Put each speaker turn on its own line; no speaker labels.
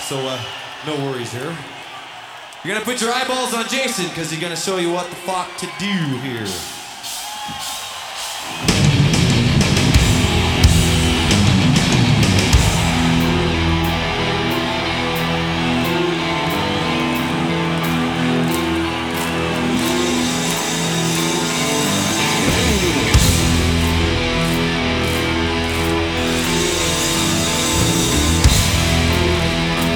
so no worries here. You're gonna put your eyeballs on Jason, because he's gonna show you what the fuck to do here.